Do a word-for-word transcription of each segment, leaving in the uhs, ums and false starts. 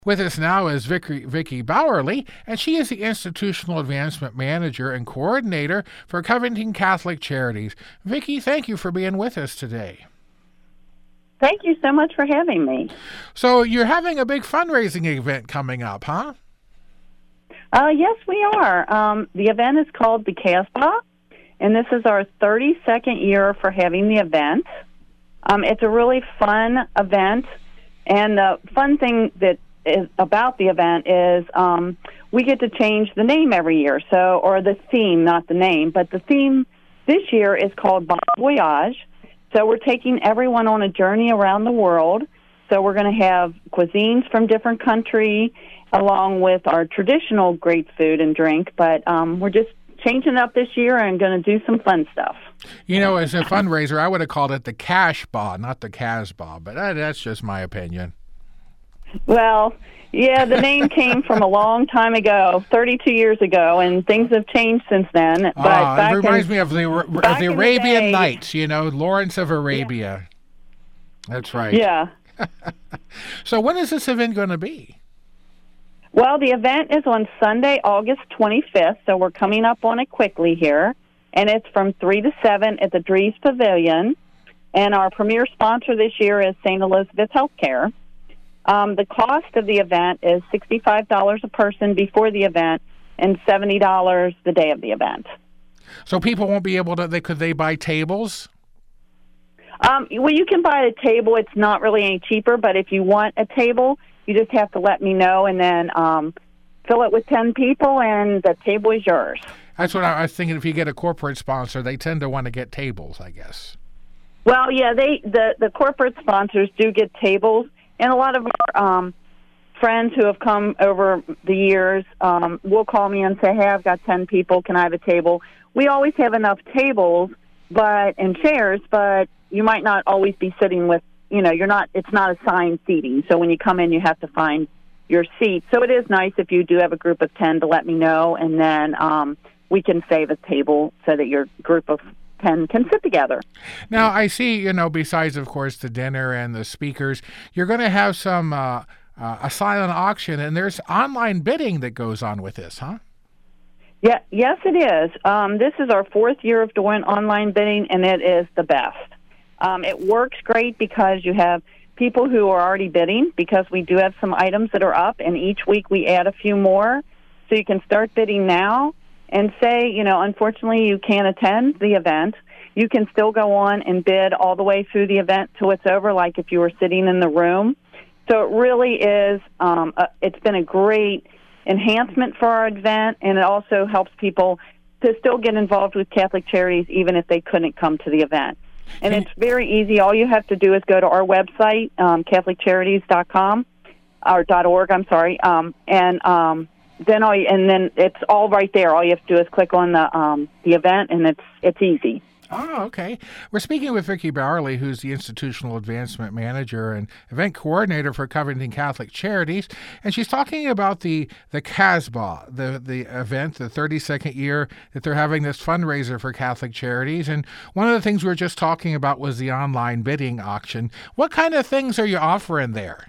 With us now is Vicky, Vicky Bowerly, and she is the Institutional Advancement Manager and Coordinator for Covington Catholic Charities. Vicky, thank you for being with us today. Thank you so much for having me. So you're having a big fundraising event coming up, huh? Uh, yes, we are. Um, the event is called the Casbah, and this is our thirty-second year for having the event. Um, it's a really fun event, and the fun thing that is about the event is um, we get to change the name every year, so or the theme, not the name, but the theme this year is called Bon Voyage. So we're taking everyone on a journey around the world. So we're going to have cuisines from different countries, along with our traditional great food and drink, but um, we're just changing it up this year and going to do some fun stuff. You know, as a fundraiser, I would have called it the Cash Bar, not the Casbah, but that, that's just my opinion. Well, yeah, the name came from a long time ago, thirty-two years ago, and things have changed since then. But ah, back it reminds in, me of the, of the Arabian the day, Nights, you know, Lawrence of Arabia. Yeah. That's right. Yeah. So when is this event going to be? Well, the event is on Sunday, August twenty-fifth, so we're coming up on it quickly here, and it's from three to seven at the Dries Pavilion, and our premier sponsor this year is Saint Elizabeth Healthcare. Um, the cost of the event is sixty-five dollars a person before the event and seventy dollars the day of the event. So people won't be able to, they could they buy tables? Um, well, you can buy a table. It's not really any cheaper, but if you want a table, you just have to let me know, and then um, fill it with ten people, and the table is yours. That's what I was thinking. If you get a corporate sponsor, they tend to want to get tables, I guess. Well, yeah, they the, the corporate sponsors do get tables. And a lot of our um, friends who have come over the years um, will call me and say, hey, I've got ten people. Can I have a table? We always have enough tables but and chairs, but you might not always be sitting with, you know, you're not. It's not assigned seating. So when you come in, you have to find your seat. So it is nice if you do have a group of ten to let me know, and then um, we can save a table so that your group of ten can sit together. Now, I see, you know, besides, of course, the dinner and the speakers, you're going to have some, uh, uh, a silent auction, and there's online bidding that goes on with this, huh? Yeah, yes, it is. Um, this is our fourth year of doing online bidding, and it is the best. Um, it works great because you have people who are already bidding, because we do have some items that are up, and each week we add a few more. So you can start bidding now. And say, you know, unfortunately you can't attend the event, you can still go on and bid all the way through the event till it's over, like if you were sitting in the room. So it really is, um, a, it's been a great enhancement for our event, and it also helps people to still get involved with Catholic Charities even if they couldn't come to the event. And it's very easy. All you have to do is go to our website, um, catholic charities dot com, or .org, I'm sorry, um, and... Um, Then all you, and then it's all right there. All you have to do is click on the um, the event, and it's it's easy. Oh, okay. We're speaking with Vicky Bowerly, who's the Institutional Advancement Manager and Event Coordinator for Covington Catholic Charities, and she's talking about the the Casbah, the the event, the thirty-second year that they're having this fundraiser for Catholic Charities. And one of the things we were just talking about was the online bidding auction. What kind of things are you offering there?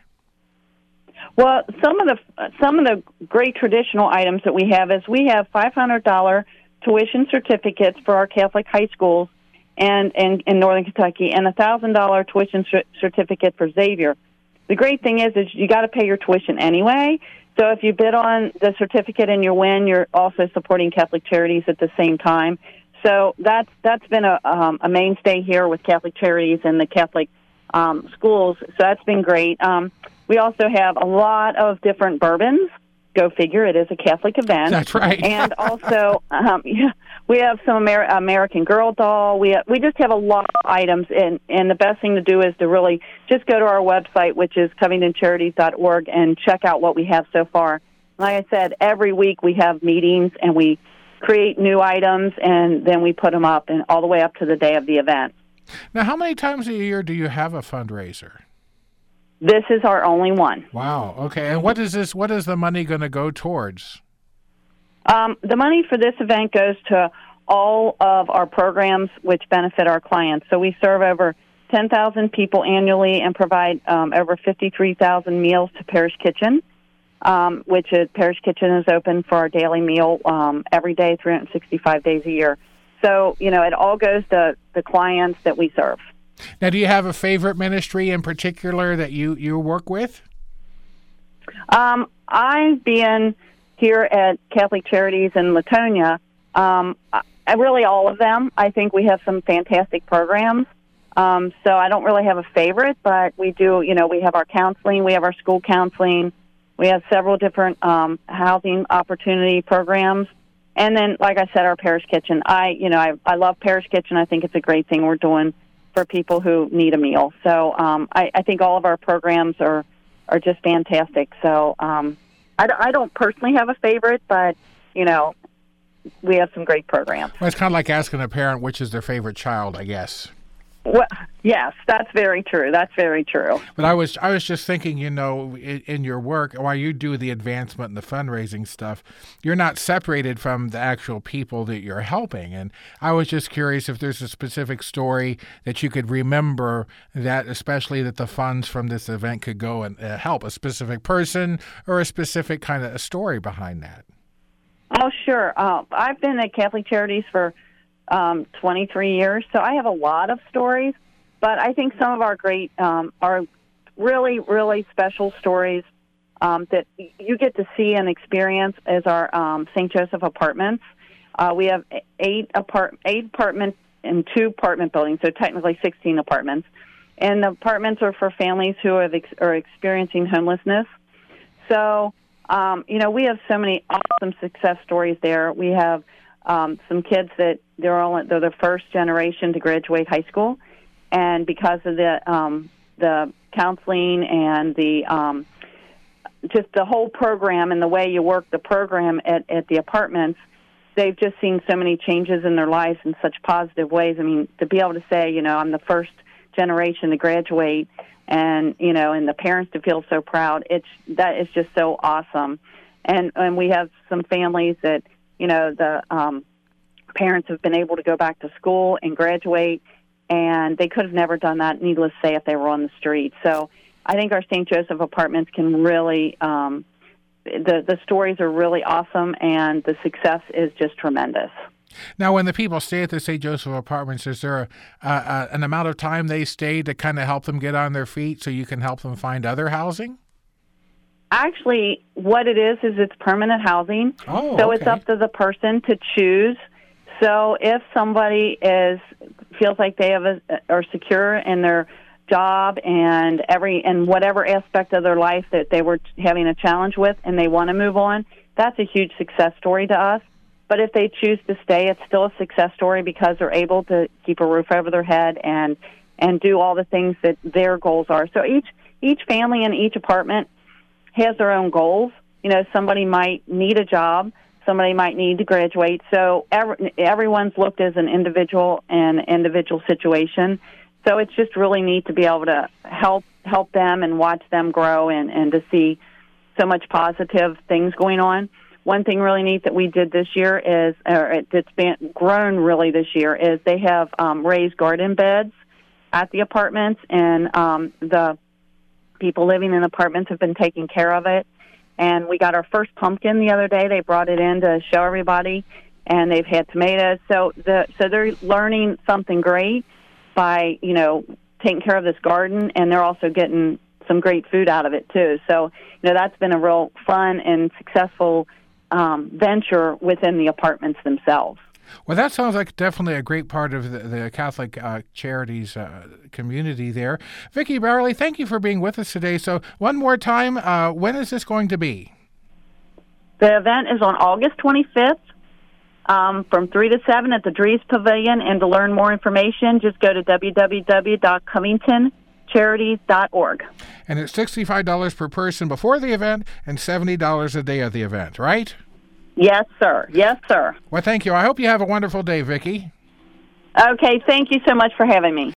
Well, some of the some of the great traditional items that we have is we have five hundred dollars tuition certificates for our Catholic high schools and, and in Northern Kentucky, and a one thousand dollars tuition c- certificate for Xavier. The great thing is, is you got to pay your tuition anyway. So if you bid on the certificate and you win, you're also supporting Catholic Charities at the same time. So that's that's been a um, a mainstay here with Catholic Charities and the Catholic um, schools. So that's been great. Um, We also have a lot of different bourbons. Go figure, it is a Catholic event. That's right. And also, um, yeah, we have some Amer- American Girl doll. We have, we just have a lot of items, and, and the best thing to do is to really just go to our website, which is covington charities dot org, and check out what we have so far. Like I said, every week we have meetings, and we create new items, and then we put them up, and all the way up to the day of the event. Now, how many times a year do you have a fundraiser? This is our only one. Wow. Okay. And what is this? What is the money going to go towards? Um, the money for this event goes to all of our programs which benefit our clients. So we serve over ten thousand people annually and provide um, over fifty-three thousand meals to Parish Kitchen. um, which is Parish Kitchen is open for our daily meal um, every day, three hundred sixty-five days a year. So, you know, it all goes to the clients that we serve. Now, do you have a favorite ministry in particular that you, you work with? Um, I've been here at Catholic Charities in Latonia. Um, I, really all of them. I think we have some fantastic programs. Um, so I don't really have a favorite, but we do, you know, we have our counseling, we have our school counseling, we have several different um, housing opportunity programs. And then, like I said, our Parish Kitchen. I, you know, I, I love Parish Kitchen. I think it's a great thing we're doing for people who need a meal. So um, I, I think all of our programs are, are just fantastic. So um, I, I don't personally have a favorite, but, you know, we have some great programs. Well, it's kind of like asking a parent which is their favorite child, I guess. Well, yes, that's very true. That's very true. But I was I was just thinking, you know, in, in your work, while you do the advancement and the fundraising stuff, you're not separated from the actual people that you're helping. And I was just curious if there's a specific story that you could remember that, especially that the funds from this event could go and uh, help a specific person or a specific kind of a story behind that. Oh, sure. Uh, I've been at Catholic Charities for Um, twenty-three years, so I have a lot of stories, but I think some of our great, um, are really, really special stories um, that you get to see and experience as our um, Saint Joseph Apartments. Uh, we have eight apart eight apartments and two apartment buildings, so technically sixteen apartments. And the apartments are for families who are, ex- are experiencing homelessness. So, um, you know, we have so many awesome success stories there. We have Um, some kids that they're all they're the first generation to graduate high school, and because of the um, the counseling and the um, just the whole program and the way you work the program at, at the apartments, they've just seen so many changes in their lives in such positive ways. I mean, to be able to say, you know, I'm the first generation to graduate, and you know, and the parents to feel so proud, it's that is just so awesome. And and we have some families that, you know, the um, parents have been able to go back to school and graduate, and they could have never done that, needless to say, if they were on the street. So I think our Saint Joseph Apartments can really, um, the, the stories are really awesome, and the success is just tremendous. Now, when the people stay at the Saint Joseph Apartments, is there a, a, an amount of time they stay to kind of help them get on their feet so you can help them find other housing? Actually, what it is is it's permanent housing, oh, so okay. it's up to the person to choose. So if somebody is feels like they have a, are secure in their job and every and whatever aspect of their life that they were having a challenge with, and they want to move on, that's a huge success story to us. But if they choose to stay, it's still a success story because they're able to keep a roof over their head and and do all the things that their goals are. So each each family in each apartment has their own goals. You know, somebody might need a job, somebody might need to graduate. So every, everyone's looked as an individual and individual situation. So it's just really neat to be able to help help them and watch them grow and, and to see so much positive things going on. One thing really neat that we did this year is, or it's been grown really this year, is they have um, raised garden beds at the apartments, and um, the people living in apartments have been taking care of it. And we got our first pumpkin the other day. They brought it in to show everybody, and they've had tomatoes. So the so they're learning something great by, you know, taking care of this garden, and they're also getting some great food out of it too. So, you know, that's been a real fun and successful um, venture within the apartments themselves. Well, that sounds like definitely a great part of the, the Catholic uh, Charities uh, community there. Vicki Barley, thank you for being with us today. So one more time, uh, when is this going to be? The event is on August twenty-fifth um, from three to seven at the Dries Pavilion. And to learn more information, just go to w w w dot covington charities dot org. And it's sixty-five dollars per person before the event and seventy dollars a day of the event, right? Yes, sir. Yes, sir. Well, thank you. I hope you have a wonderful day, Vicki. Okay, thank you so much for having me.